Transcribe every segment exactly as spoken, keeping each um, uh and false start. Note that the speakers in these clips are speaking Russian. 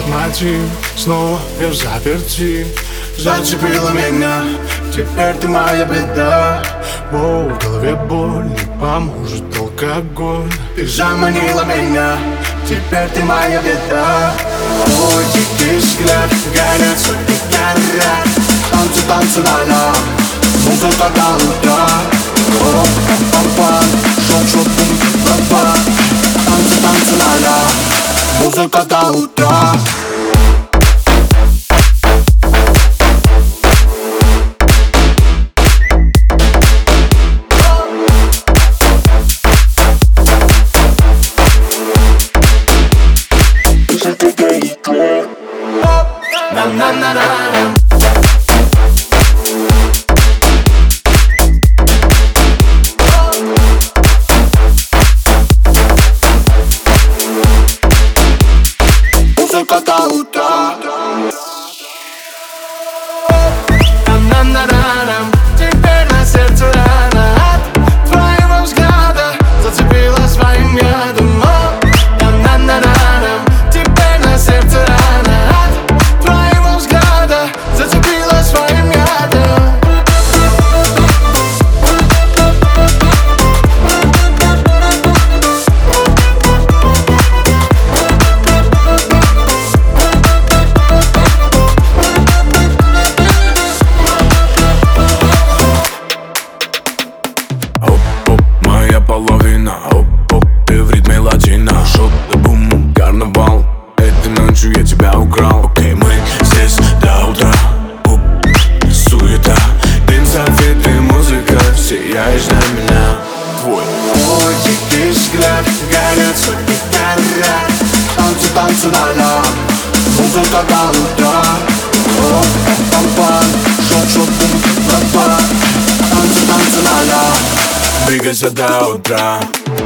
этот мотив снова в заперти. Зацепила меня, теперь ты моя беда. О, в голове боль, не поможет алкоголь. Ты заманила меня, теперь ты моя беда. Твой дикий взгляд, горят сотни горят. Танцы, танцы на нам, музыка до утра. О, пам-пам-пам, шум-шум, пум-пам-пам. Танцы, танцы на нам, музыка до утра. Музыка до утра. Теперь на сердце рана от твоего взгляда. Зацепила своим ядом. Теперь на сердце рана от твоего взгляда. Зацепила своим ядом. Половина, оп-оп, ты в ритме латина. Шот-бум, карнавал, этой ночью я тебя украл. Окей, мы здесь до утра. Оп, суета, дым, советы, музыка. Сияешь для меня, твой. Твой дикий взгляд, горят сотни горят. Танцы, танцы на нам, музыка до утра. Оп, пам-пам, шот-шот, бум-пам-пам. Танцы, танцы на нам, двигайся до утра.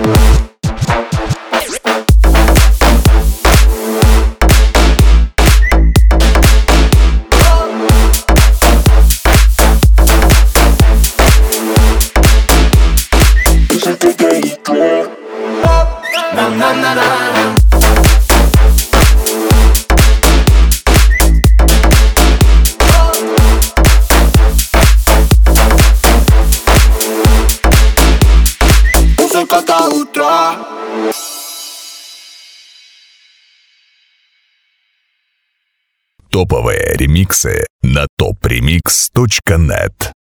Музыка до утра. Топовые ремиксы на топ ремикс точка нет.